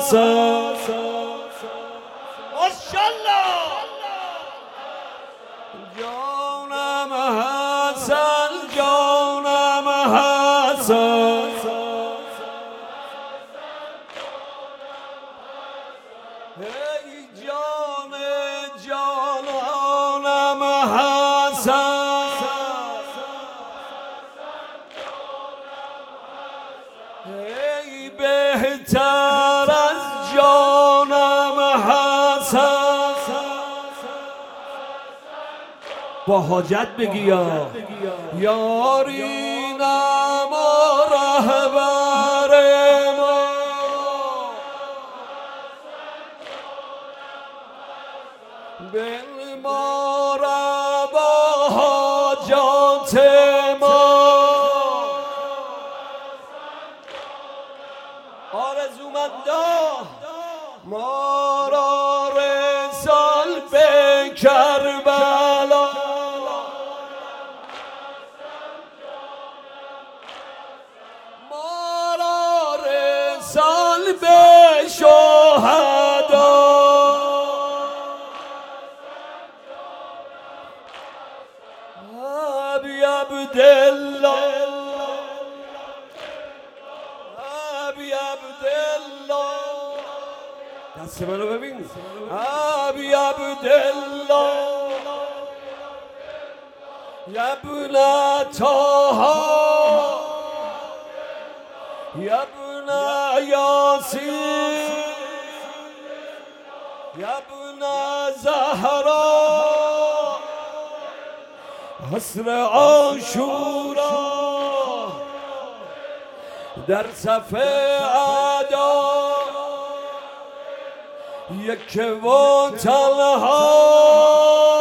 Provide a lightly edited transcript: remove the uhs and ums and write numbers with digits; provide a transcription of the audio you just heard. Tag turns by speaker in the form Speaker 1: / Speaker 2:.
Speaker 1: حسن ماشاءالله جانم حسن جانم حسن ای جان جانانم حسن ای بهتر از جانم حسن با حاجت بگی یارینم و رهبر ما بنماره با حاجات ما آرزومندان ما را رسال به کربلا ما را رسال به شهدا ابی عبدالله ابی عبدالله دست منو ببین ابی عبدالله یبن طه یبن یاسین یبن زهرا عصر عاشورا در صف اعدا یک و تنها